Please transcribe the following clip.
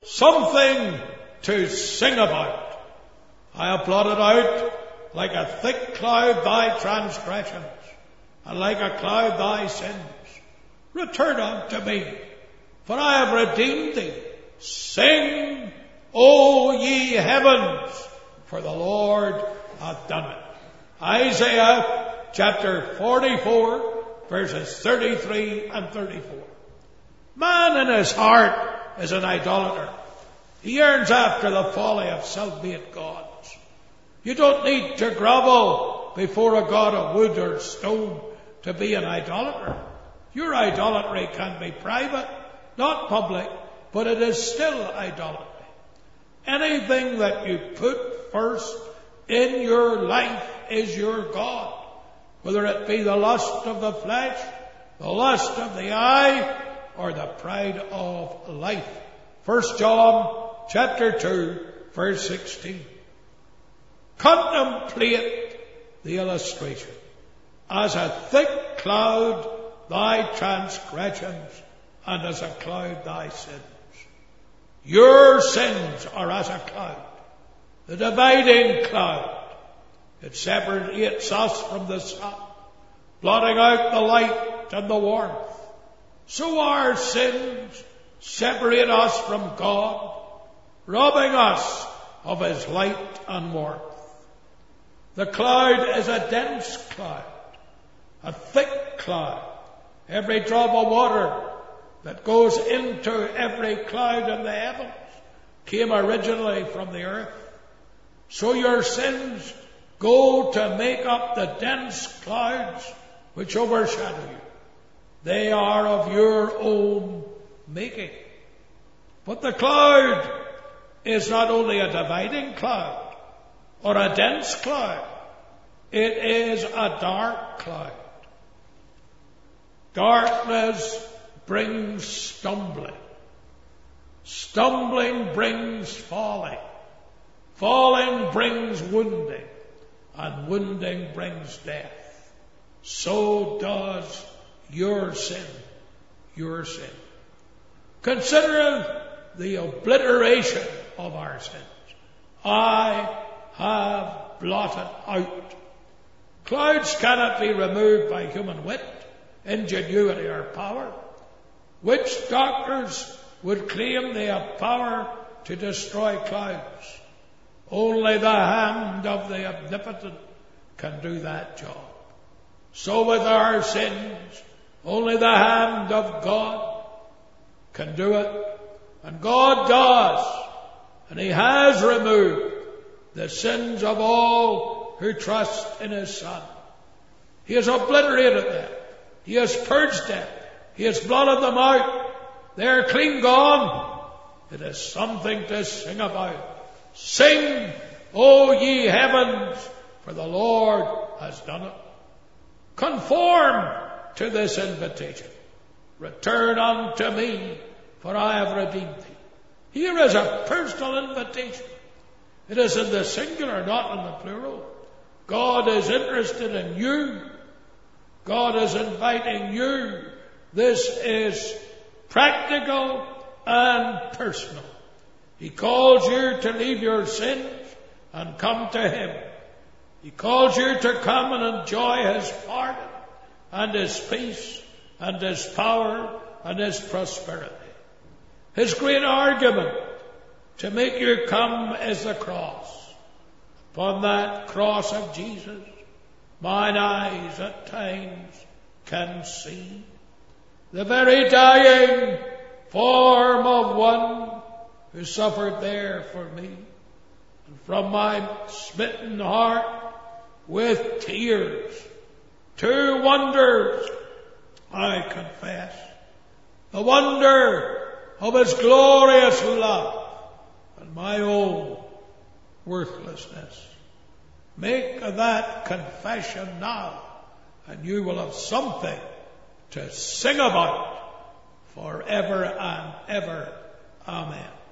something to sing about. I have blotted out like a thick cloud thy transgressions, and like a cloud thy sins. Return unto me, for I have redeemed thee. Sing, O ye heavens, for the Lord hath done it. Isaiah chapter 44, verses 33 and 34. Man in his heart is an idolater. He yearns after the folly of self-made gods. You don't need to grovel before a god of wood or stone to be an idolater. Your idolatry can be private, not public, but it is still idolatry. Anything that you put first in your life is your God, whether it be the lust of the flesh, the lust of the eye, or the pride of life. 1 John chapter 2, verse 16. Contemplate the illustration. As a thick cloud thy transgressions, and as a cloud thy sins. Your sins are as a cloud, the dividing cloud. It separates us from the sun, blotting out the light and the warmth. So our sins separate us from God, robbing us of His light and warmth. The cloud is a dense cloud, a thick cloud. Every drop of water that goes into every cloud in the heavens came originally from the earth. So your sins go to make up the dense clouds which overshadow you. They are of your own making. But the cloud is not only a dividing cloud or a dense cloud. It is a dark cloud. Darkness brings stumbling. Stumbling brings falling. Falling brings wounding. And wounding brings death. So does your sin. Your sin. Consider the obliteration of our sins. I have blotted out. Clouds cannot be removed by human wit, ingenuity, or power. Which doctors would claim they have power to destroy clouds? Only the hand of the omnipotent can do that job. So with our sins, only the hand of God can do it. And God does. And He has removed the sins of all who trust in His Son. He has obliterated them. He has purged them. He has blotted them out. They are clean gone. It is something to sing about. Sing, O ye heavens, for the Lord has done it. Conform to this invitation. Return unto me, for I have redeemed thee. Here is a personal invitation. It is in the singular, not in the plural. God is interested in you. God is inviting you. This is practical and personal. He calls you to leave your sins and come to Him. He calls you to come and enjoy His pardon and His peace and His power and His prosperity. His great argument to make you come is the cross. Upon that cross of Jesus, mine eyes at times can see the very dying form of one who suffered there for me. And from my smitten heart with tears, two wonders I confess. The wonder of His glorious love and my own worthlessness. Make that confession now, and you will have something to sing about forever and ever. Amen.